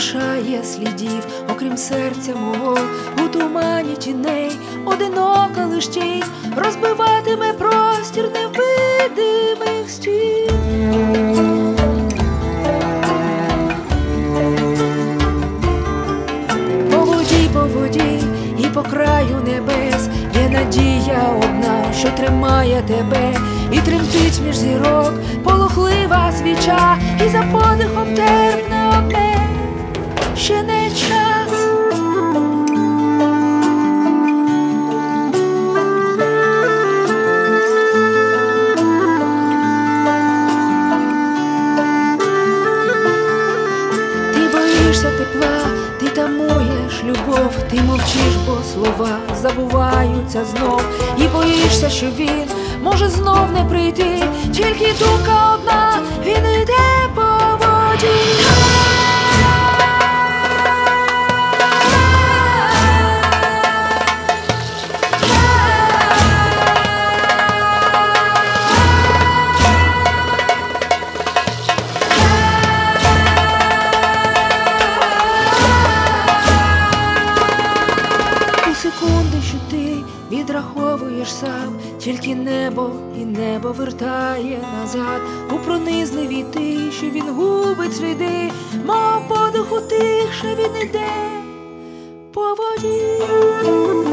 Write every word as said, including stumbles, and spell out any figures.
залишає слідів, окрім серця мого, у тумані тіней, одинока лиш тінь розбиватиме простір невидимих стін. По воді, по воді і по краю небес є надія одна, що тримає тебе, і тремтить між зірок полохлива свіча, і за подихом терпне одне, ще не час. Ти боїшся тепла, ти тамуєш любов, ти мовчиш, бо слова забуваються знов, і боїшся, що він може знов не прийти, тільки думка одна, він іде по воді. Секунди, що ти відраховуєш сам, тільки небо і небо вертає назад у пронизливій тиші, він губить сліди, мов подиху тихше він іде по воді.